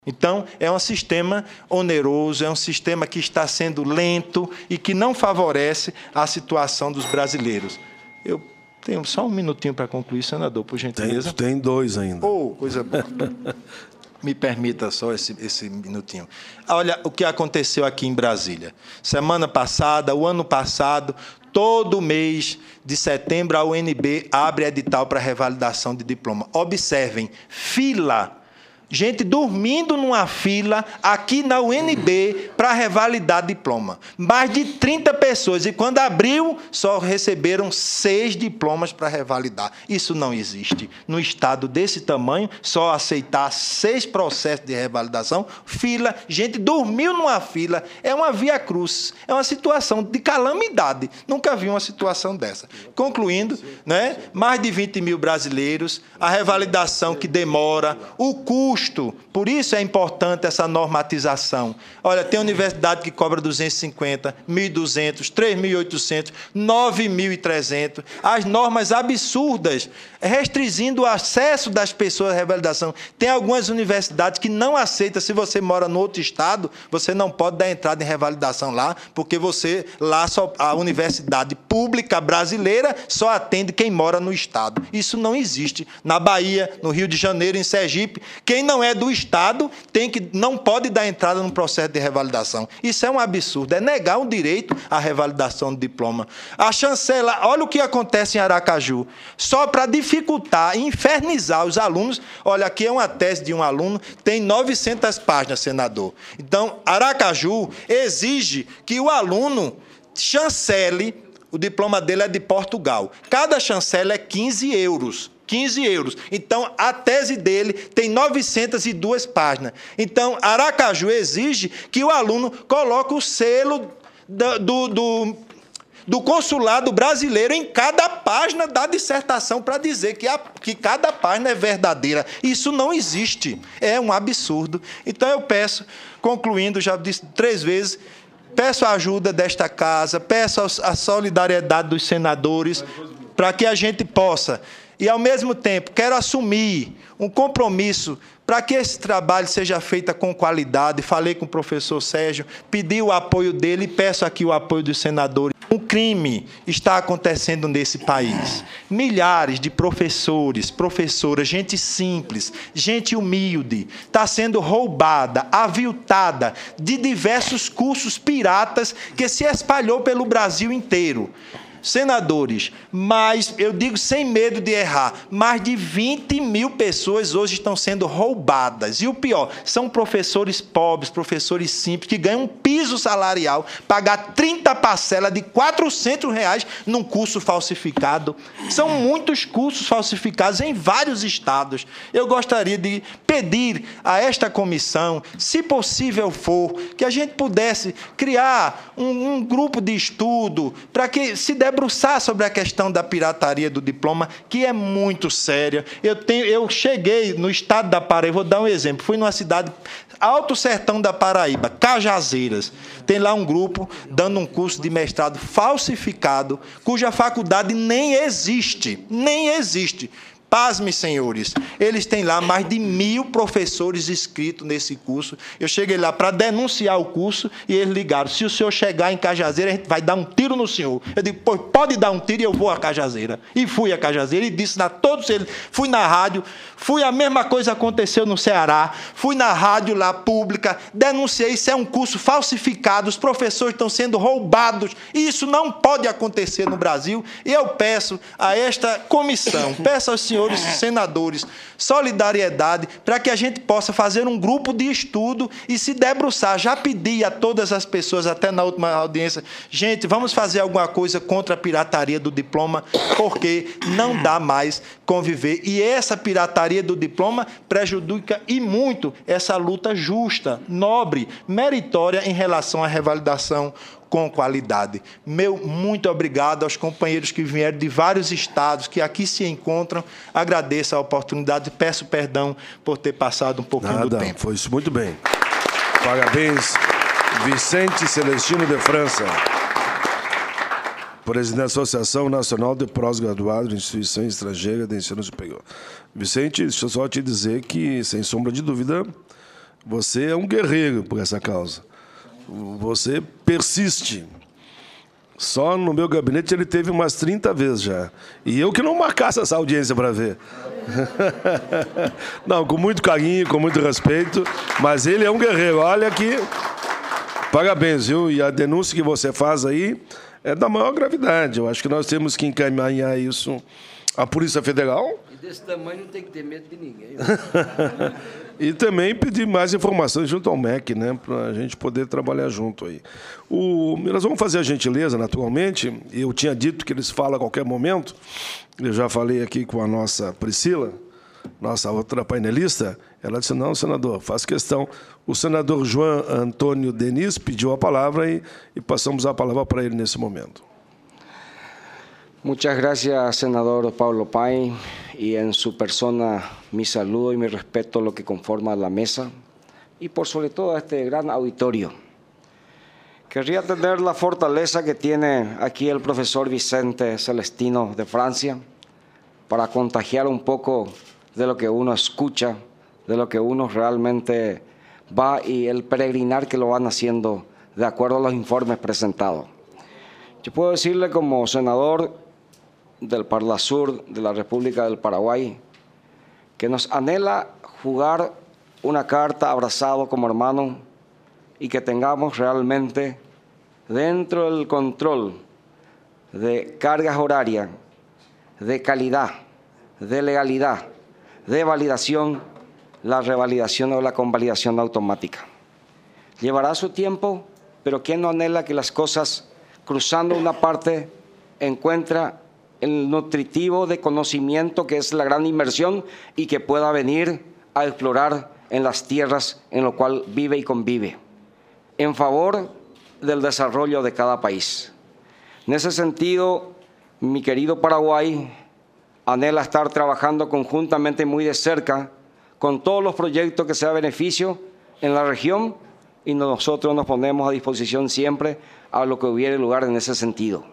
Então, é um sistema oneroso, é um sistema que está sendo lento e que não favorece a situação dos brasileiros. Eu tenho só um minutinho para concluir, senador, por gentileza. Tem 2 ainda. Oh, coisa boa. Me permita só esse minutinho. Olha o que aconteceu aqui em Brasília. Semana passada, o ano passado, todo mês de setembro, a UNB abre edital para revalidação de diploma. Observem, fila. Gente dormindo numa fila aqui na UNB para revalidar diploma. Mais de 30 pessoas. E quando abriu, só receberam 6 diplomas para revalidar. Isso não existe. No estado desse tamanho, só aceitar 6 processos de revalidação, fila, gente dormiu numa fila. É uma via cruz. É uma situação de calamidade. Nunca vi uma situação dessa. Concluindo, né? Mais de 20 mil brasileiros, a revalidação que demora, o custo. Por isso é importante essa normatização. Olha, tem universidade que cobra 250, 1.200, 3.800, 9.300. As normas absurdas, restringindo o acesso das pessoas à revalidação. Tem algumas universidades que não aceitam, se você mora no outro estado, você não pode dar entrada em revalidação lá, porque a universidade pública brasileira só atende quem mora no estado. Isso não existe. Na Bahia, no Rio de Janeiro, em Sergipe, quem não é do estado não pode dar entrada no processo de revalidação. Isso é um absurdo. É negar o direito à revalidação do diploma. A chancela, olha o que acontece em Aracaju. Só para dificultar e infernizar os alunos. Olha, aqui é uma tese de um aluno, tem 900 páginas, senador. Então, Aracaju exige que o aluno chancele, o diploma dele é de Portugal. Cada chancela é 15 euros. 15 euros. Então, a tese dele tem 902 páginas. Então, Aracaju exige que o aluno coloque o selo do consulado brasileiro em cada página da dissertação para dizer que cada página é verdadeira. Isso não existe. É um absurdo. Então, eu peço, concluindo, já disse 3 vezes, peço a ajuda desta casa, peço a solidariedade dos senadores para que a gente possa... E, ao mesmo tempo, quero assumir um compromisso para que esse trabalho seja feito com qualidade. Falei com o professor Sérgio, pedi o apoio dele e peço aqui o apoio dos senadores. Um crime está acontecendo nesse país. Milhares de professores, professoras, gente simples, gente humilde, está sendo roubada, aviltada de diversos cursos piratas que se espalhou pelo Brasil inteiro. Senadores, mas eu digo sem medo de errar, mais de 20 mil pessoas hoje estão sendo roubadas. E o pior, são professores pobres, professores simples, que ganham um piso salarial, pagar 30 parcelas de R$400 num curso falsificado. São muitos cursos falsificados em vários estados. Eu gostaria de pedir a esta comissão, se possível for, que a gente pudesse criar um grupo de estudo para que se debruçar sobre a questão da pirataria do diploma, que é muito séria. Eu cheguei no estado da Paraíba, vou dar um exemplo, fui numa cidade, Alto Sertão da Paraíba, Cajazeiras, tem lá um grupo dando um curso de mestrado falsificado, cuja faculdade nem existe, nem existe. Pasme, senhores, eles têm lá mais de 1.000 professores inscritos nesse curso. Eu cheguei lá para denunciar o curso e eles ligaram, se o senhor chegar em Cajazeira, a gente vai dar um tiro no senhor. Eu digo, pois pode dar um tiro e eu vou a Cajazeira. E fui a Cajazeira e disse a todos eles, fui na rádio, a mesma coisa aconteceu no Ceará, fui na rádio lá pública, denunciei, isso é um curso falsificado, os professores estão sendo roubados, e isso não pode acontecer no Brasil. E eu peço a esta comissão, peço aos senhores senadores, solidariedade, para que a gente possa fazer um grupo de estudo e se debruçar. Já pedi a todas as pessoas, até na última audiência, gente, vamos fazer alguma coisa contra a pirataria do diploma, porque não dá mais conviver. E essa pirataria do diploma prejudica e muito essa luta justa, nobre, meritória em relação à revalidação com qualidade. Meu muito obrigado aos companheiros que vieram de vários estados, que aqui se encontram. Agradeço a oportunidade e peço perdão por ter passado um pouquinho do tempo. Foi isso muito bem. Parabéns, Vicente Celestino de França, presidente da Associação Nacional de Pós-Graduados de Instituições Estrangeiras de Ensino Superior. Vicente, deixa eu só te dizer que, sem sombra de dúvida, Você é um guerreiro por essa causa. Você persiste. Só no meu gabinete ele teve umas 30 vezes já. E eu que não marcasse essa audiência para ver. Não, com muito carinho, com muito respeito. Mas ele é um guerreiro. Olha aqui. Parabéns, viu? E a denúncia que você faz aí é da maior gravidade. Eu acho que nós temos que encaminhar isso à Polícia Federal. E desse tamanho não tem que ter medo de ninguém. E também pedir mais informações junto ao MEC, né, para a gente poder trabalhar junto aí. Nós vamos fazer a gentileza, naturalmente. Eu tinha dito que eles falam a qualquer momento. Eu já falei aqui com a nossa Priscila, nossa outra painelista. Ela disse, não, senador, faço questão. O senador João Antônio Denis pediu a palavra e passamos a palavra para ele nesse momento. Muchas gracias, senador Pablo Paine, y en su persona mi saludo y mi respeto a lo que conforma la mesa y por sobre todo a este gran auditorio. Querría tener la fortaleza que tiene aquí el profesor Vicente Celestino de Francia para contagiar un poco de lo que uno escucha, de lo que uno realmente va y el peregrinar que lo van haciendo de acuerdo a los informes presentados. Yo puedo decirle como senador del Parlasur de la República del Paraguay, que nos anhela jugar una carta abrazado como hermano y que tengamos realmente dentro del control de cargas horarias, de calidad, de legalidad, de validación, la revalidación o la convalidación automática. Llevará su tiempo, pero ¿quién no anhela que las cosas cruzando una parte encuentra el nutritivo de conocimiento que es la gran inversión y que pueda venir a explorar en las tierras en lo cual vive y convive, en favor del desarrollo de cada país? En ese sentido, mi querido Paraguay anhela estar trabajando conjuntamente muy de cerca con todos los proyectos que sea beneficio en la región y nosotros nos ponemos a disposición siempre a lo que hubiere lugar en ese sentido.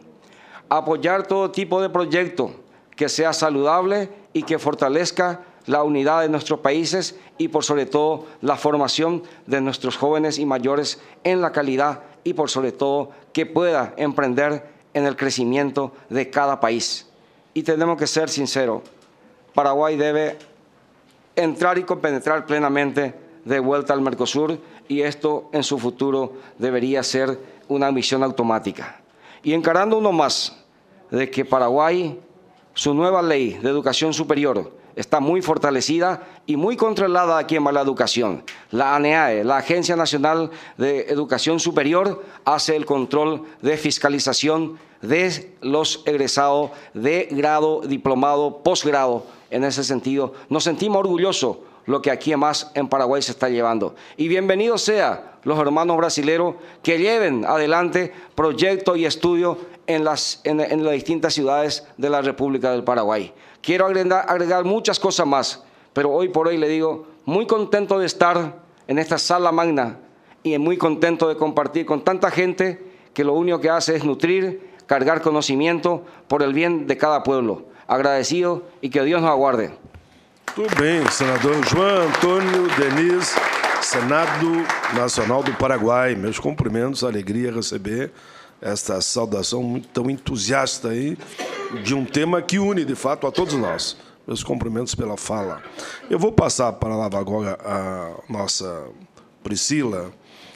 Apoyar todo tipo de proyecto que sea saludable y que fortalezca la unidad de nuestros países y por sobre todo la formación de nuestros jóvenes y mayores en la calidad y por sobre todo que pueda emprender en el crecimiento de cada país. Y tenemos que ser sinceros, Paraguay debe entrar y compenetrar plenamente de vuelta al Mercosur y esto en su futuro debería ser una misión automática. Y encarando uno más de que Paraguay, su nueva ley de educación superior está muy fortalecida y muy controlada aquí en la educación. La ANEAE, la Agencia Nacional de Educación Superior, hace el control de fiscalización de los egresados de grado, diplomado, posgrado. En ese sentido, nos sentimos orgullosos lo que aquí más en Paraguay se está llevando. Y bienvenidos sean los hermanos brasileros que lleven adelante proyectos y estudios en las distintas ciudades de la República del Paraguay. Quiero agregar muchas cosas más, pero hoy por hoy le digo, muy contento de estar en esta sala magna y muy contento de compartir con tanta gente que lo único que hace es nutrir, cargar conocimiento por el bien de cada pueblo. Agradecido y que Dios nos aguarde. Tudo bem, senador João Antônio Denis, Senado Nacional do Paraguai. Meus cumprimentos, alegria receber esta saudação tão entusiasta aí de um tema que une, de fato, a todos nós. Meus cumprimentos pela fala. Eu vou passar a palavra agora à nossa Priscila,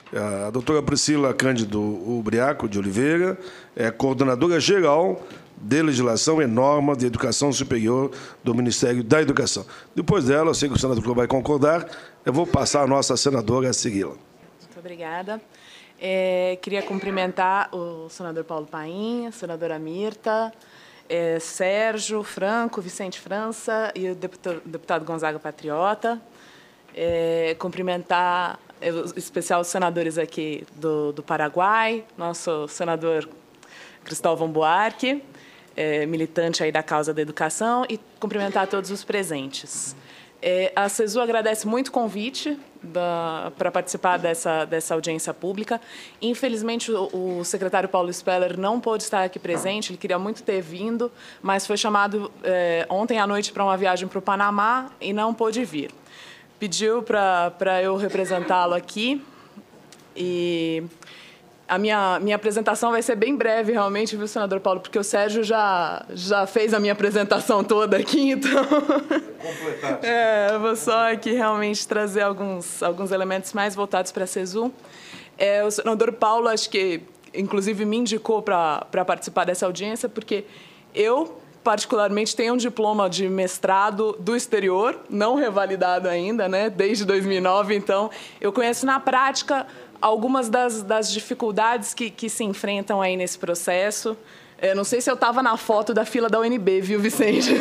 a doutora Priscila Cândido Ubriaco de Oliveira, é coordenadora geral de Legislação e Norma de Educação Superior do Ministério da Educação. Depois dela, eu sei que o senador vai concordar, eu vou passar a nossa senadora a segui-la. Muito obrigada. Queria cumprimentar o senador Paulo Paine, a senadora Mirta, Sérgio Franco, Vicente França e o deputado Gonzaga Patriota. Cumprimentar, em especial, os senadores aqui do Paraguai, nosso senador Cristóvão Buarque, militante aí da causa da educação, e cumprimentar todos os presentes. A CESU agradece muito o convite para participar dessa audiência pública. Infelizmente, o secretário Paulo Speller não pôde estar aqui presente, ele queria muito ter vindo, mas foi chamado ontem à noite para uma viagem para o Panamá e não pôde vir. pediu para eu representá-lo aqui. E a minha apresentação vai ser bem breve, realmente, viu, senador Paulo? Porque o Sérgio já fez a minha apresentação toda aqui, então... eu vou só aqui realmente trazer alguns elementos mais voltados para a CESU. O senador Paulo, acho que, inclusive, me indicou para participar dessa audiência, porque eu, particularmente, tenho um diploma de mestrado do exterior, não revalidado ainda, né, desde 2009, então eu conheço na prática algumas das dificuldades que se enfrentam aí nesse processo. Não sei se eu estava na foto da fila da UNB, viu, Vicente?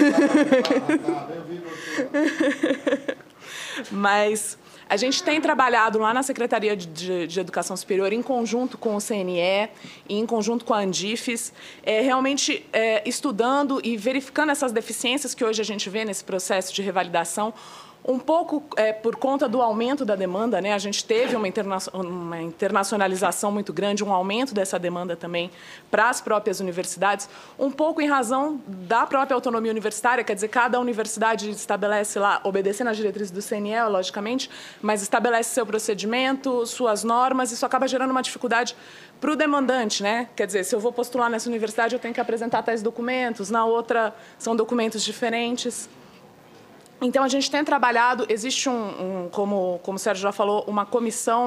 Mas a gente tem trabalhado lá na Secretaria de Educação Superior, em conjunto com o CNE e em conjunto com a Andifes, realmente estudando e verificando essas deficiências que hoje a gente vê nesse processo de revalidação, um pouco por conta do aumento da demanda, né? A gente teve uma internacionalização muito grande, um aumento dessa demanda também para as próprias universidades, um pouco em razão da própria autonomia universitária, quer dizer, cada universidade estabelece lá, obedecendo às diretrizes do CNE, logicamente, mas estabelece seu procedimento, suas normas, isso acaba gerando uma dificuldade para o demandante, né? Quer dizer, se eu vou postular nessa universidade, eu tenho que apresentar tais documentos, na outra são documentos diferentes. Então, a gente tem trabalhado, existe como o Sérgio já falou, uma comissão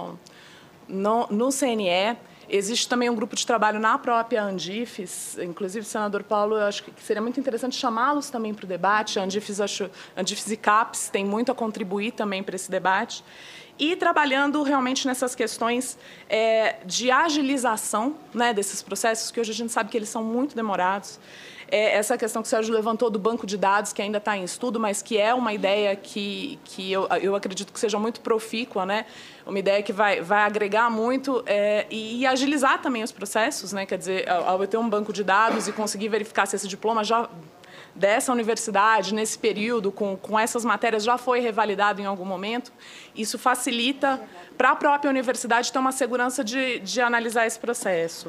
no CNE, existe também um grupo de trabalho na própria Andifes, inclusive, senador Paulo, eu acho que seria muito interessante chamá-los também para o debate, Andifes e CAPES têm muito a contribuir também para esse debate, e trabalhando realmente nessas questões de agilização, né, desses processos, que hoje a gente sabe que eles são muito demorados. Essa questão que o Sérgio levantou do banco de dados, que ainda está em estudo, mas que é uma ideia que eu acredito que seja muito profícua, né? Uma ideia que vai agregar muito e agilizar também os processos, né? Quer dizer, ao eu ter um banco de dados e conseguir verificar se esse diploma já dessa universidade, nesse período, com essas matérias, já foi revalidado em algum momento, isso facilita para a própria universidade ter uma segurança de analisar esse processo.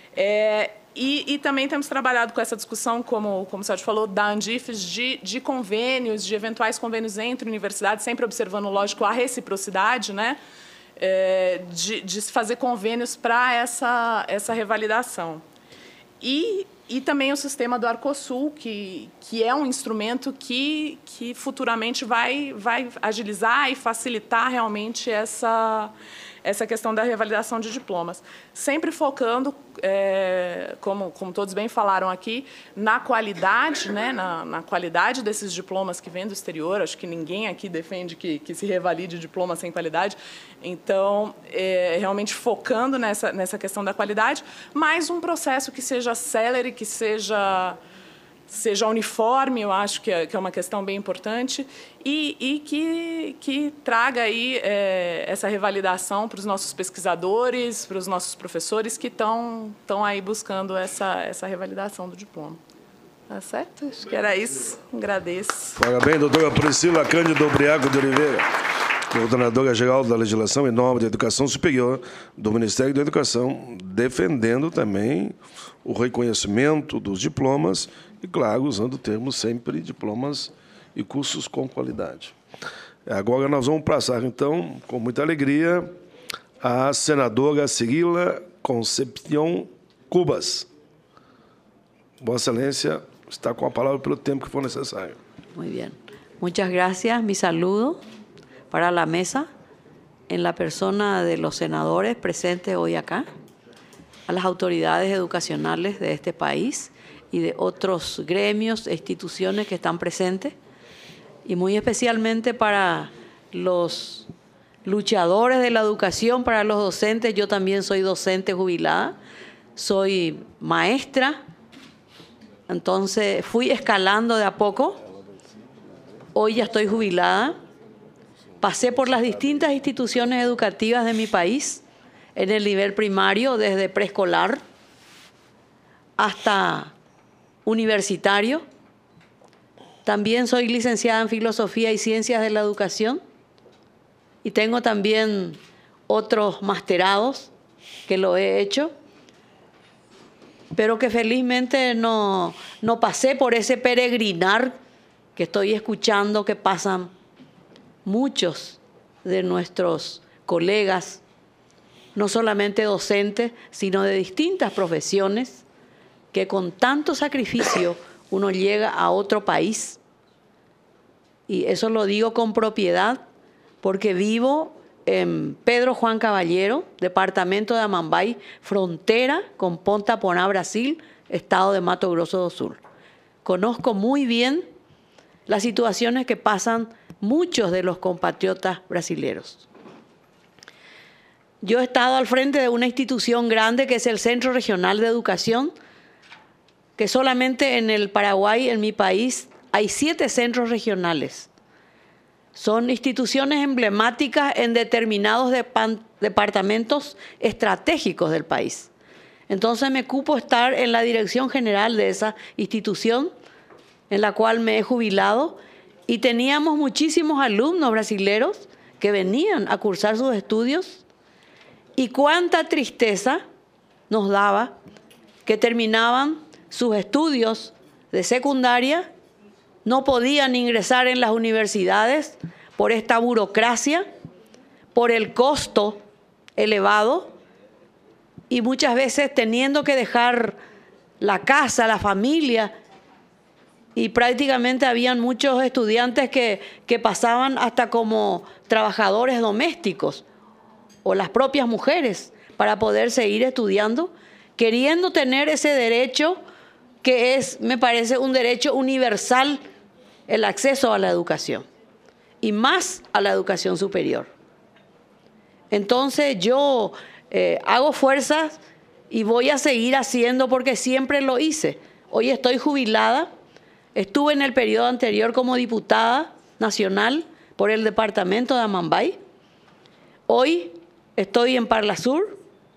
E também temos trabalhado com essa discussão, como o Sérgio falou, da Andifes, de convênios, de eventuais convênios entre universidades, sempre observando, lógico, a reciprocidade, né? De se fazer convênios para essa revalidação. E também o sistema do Arcosul, que é um instrumento que futuramente vai agilizar e facilitar realmente essa questão da revalidação de diplomas. Sempre focando, como todos bem falaram aqui, na qualidade, né, na qualidade desses diplomas que vêm do exterior. Acho que ninguém aqui defende que se revalide diploma sem qualidade. Então, realmente focando nessa questão da qualidade, mas um processo que seja célere, que seja uniforme, eu acho que é uma questão bem importante, e que traga aí essa revalidação para os nossos pesquisadores, para os nossos professores que estão aí buscando essa revalidação do diploma. Tá certo? Acho que era isso. Agradeço. Parabéns, doutora Priscila Cândido Briaco de Oliveira, coordenadora-geral da Legislação e Norma de Educação Superior do Ministério da Educação, defendendo também o reconhecimento dos diplomas e, claro, usando o termo sempre diplomas e cursos com qualidade. Agora nós vamos passar, então, com muita alegria, a senadora Cirila Concepción Cubas. Vossa Excelência está com a palavra pelo tempo que for necessário. Muy bien. Muchas gracias. Mi saludo para la mesa en la persona de los senadores presentes hoy acá, a las autoridades educacionales de este país y de otros gremios e instituciones que están presentes, y muy especialmente para los luchadores de la educación, para los docentes. Yo también soy docente jubilada, soy maestra, entonces fui escalando de a poco. Hoy ya estoy jubilada. Pasé por las distintas instituciones educativas de mi país, en el nivel primario, desde preescolar hasta universitario. También soy licenciada en Filosofía y Ciencias de la Educación y tengo también otros masterados que lo he hecho, pero que felizmente no pasé por ese peregrinar que estoy escuchando que pasan muchos de nuestros colegas, no solamente docentes, sino de distintas profesiones, que con tanto sacrificio uno llega a otro país. Y eso lo digo con propiedad porque vivo en Pedro Juan Caballero, departamento de Amambay, frontera con Ponta Porã, Brasil, estado de Mato Grosso do Sul. Conozco muy bien las situaciones que pasan muchos de los compatriotas brasileños. Yo he estado al frente de una institución grande que es el Centro Regional de Educación, que solamente en el Paraguay, en mi país, hay 7 centros regionales. Son instituciones emblemáticas en determinados departamentos estratégicos del país. Entonces me cupo estar en la dirección general de esa institución, en la cual me he jubilado, y teníamos muchísimos alumnos brasileños que venían a cursar sus estudios, y cuánta tristeza nos daba que terminaban sus estudios de secundaria, no podían ingresar en las universidades por esta burocracia, por el costo elevado, y muchas veces teniendo que dejar la casa, la familia, y prácticamente habían muchos estudiantes que pasaban hasta como trabajadores domésticos, o las propias mujeres, para poder seguir estudiando, queriendo tener ese derecho que es, me parece, un derecho universal, el acceso a la educación, y más a la educación superior. Entonces yo hago fuerzas y voy a seguir haciendo porque siempre lo hice. Hoy estoy jubilada, estuve en el periodo anterior como diputada nacional por el departamento de Amambay. Hoy estoy en Parlasur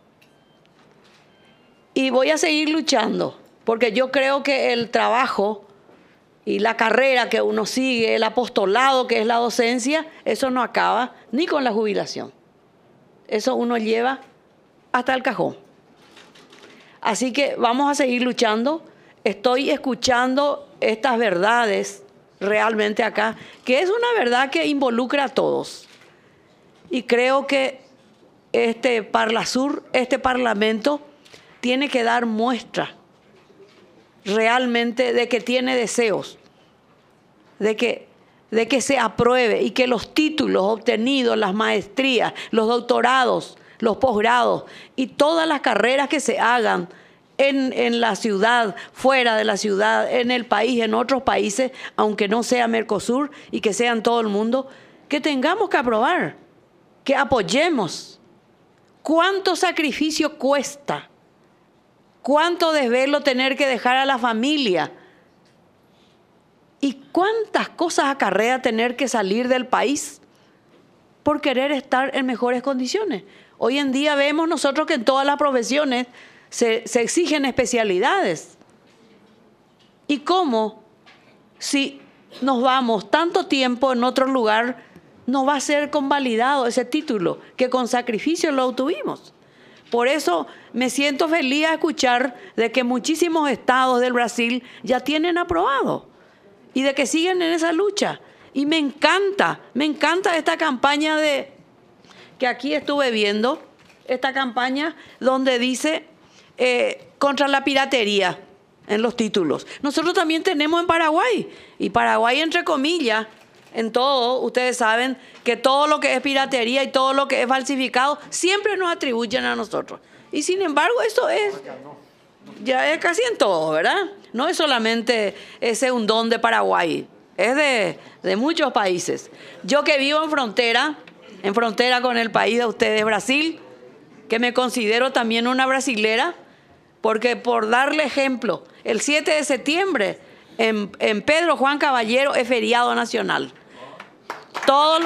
y voy a seguir luchando porque yo creo que el trabajo y la carrera que uno sigue, el apostolado que es la docencia, eso no acaba ni con la jubilación. Eso uno lleva hasta el cajón. Así que vamos a seguir luchando. Estoy escuchando estas verdades realmente acá, que es una verdad que involucra a todos. Y creo que este Parlasur, este Parlamento, tiene que dar muestra realmente de que tiene deseos, de que se apruebe y que los títulos obtenidos, las maestrías, los doctorados, los posgrados y todas las carreras que se hagan en la ciudad, fuera de la ciudad, en el país, en otros países, aunque no sea Mercosur y que sea en todo el mundo, que tengamos que aprobar, que apoyemos. ¿Cuánto sacrificio cuesta? ¿Cuánto desvelo tener que dejar a la familia? ¿Y cuántas cosas acarrea tener que salir del país por querer estar en mejores condiciones? Hoy en día vemos nosotros que en todas las profesiones se exigen especialidades. ¿Y cómo? Si nos vamos tanto tiempo en otro lugar, no va a ser convalidado ese título que con sacrificio lo obtuvimos. Por eso me siento feliz a escuchar de que muchísimos estados del Brasil ya tienen aprobado y de que siguen en esa lucha. Y me encanta esta campaña que aquí estuve viendo, esta campaña donde dice contra la piratería en los títulos. Nosotros también tenemos en Paraguay, y Paraguay entre comillas, en todo, ustedes saben que todo lo que es piratería y todo lo que es falsificado siempre nos atribuyen a nosotros. Y sin embargo, eso ya es casi en todo, ¿verdad? No es solamente ese un don de Paraguay, es de muchos países. Yo que vivo en frontera con el país de ustedes, Brasil, que me considero también una brasilera, porque por darle ejemplo, el 7 de septiembre en Pedro Juan Caballero es feriado nacional. Todos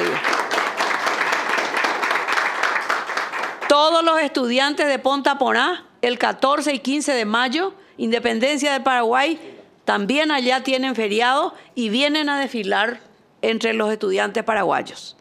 los estudiantes de Ponta Porã, el 14 y 15 de mayo, Independencia del Paraguay, también allá tienen feriado y vienen a desfilar entre los estudiantes paraguayos.